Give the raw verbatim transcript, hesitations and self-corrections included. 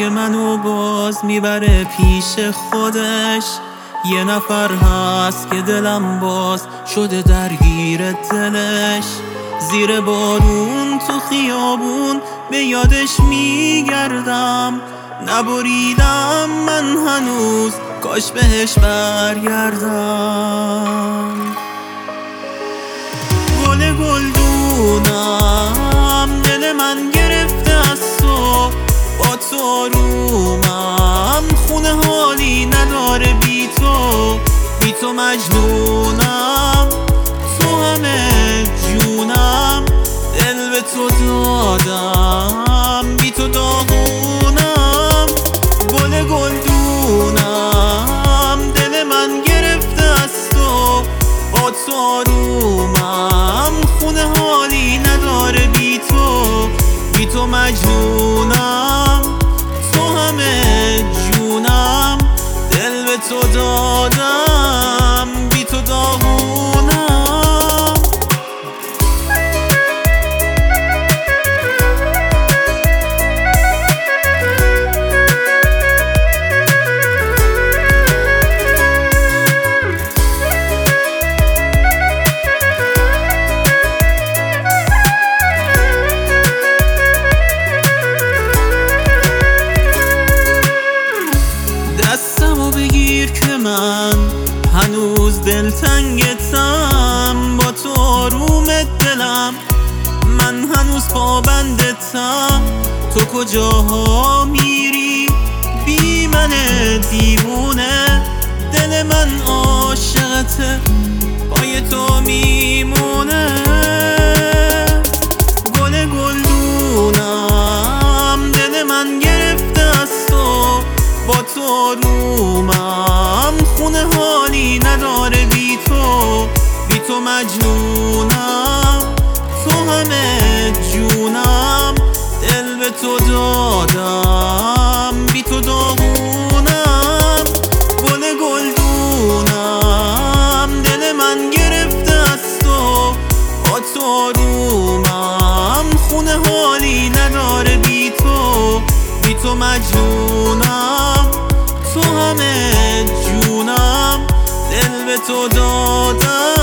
که منو باز میبره پیش خودش. یه نفر هست که دلم باز شده درگیر دلش. زیر بارون تو خیابون به یادش میگردم. نبریدم من هنوز، کاش بهش برگردم. گل گلدونم دل من گرفته از تو، با تو آرومم خونه حالی نداره بی تو. بی تو مجنونم، تو همه جونم، دل به تو دادم، بی تو داغونم. گل گلدونم دل من گرفته از تو، با تو آرومم خونه حالی نداره بی تو. بی تو مجنونم، تو همه جونم، دل به تو دادم، بی تو داغونم. دستمو بگیر که من هنوز دلتنگتم، با تو آرومت دلم، من هنوز پابندتم. تو کجاها میری بی من دیوونه، دل من عاشقته، پای تو میمونه. گل گلدونم دل من گرفته از تو، با تو آرومم خونه حالی نداره بی تو. بی تو مجنونم، تو همه جونم، دل به تو دادم، بی تو داغونم. گل گلدونم دل من گرفته از تو، با تو آرومم خونه حالی نداره بی تو. بی تو مجنونم، تو همه جونم، دل به تو دادم.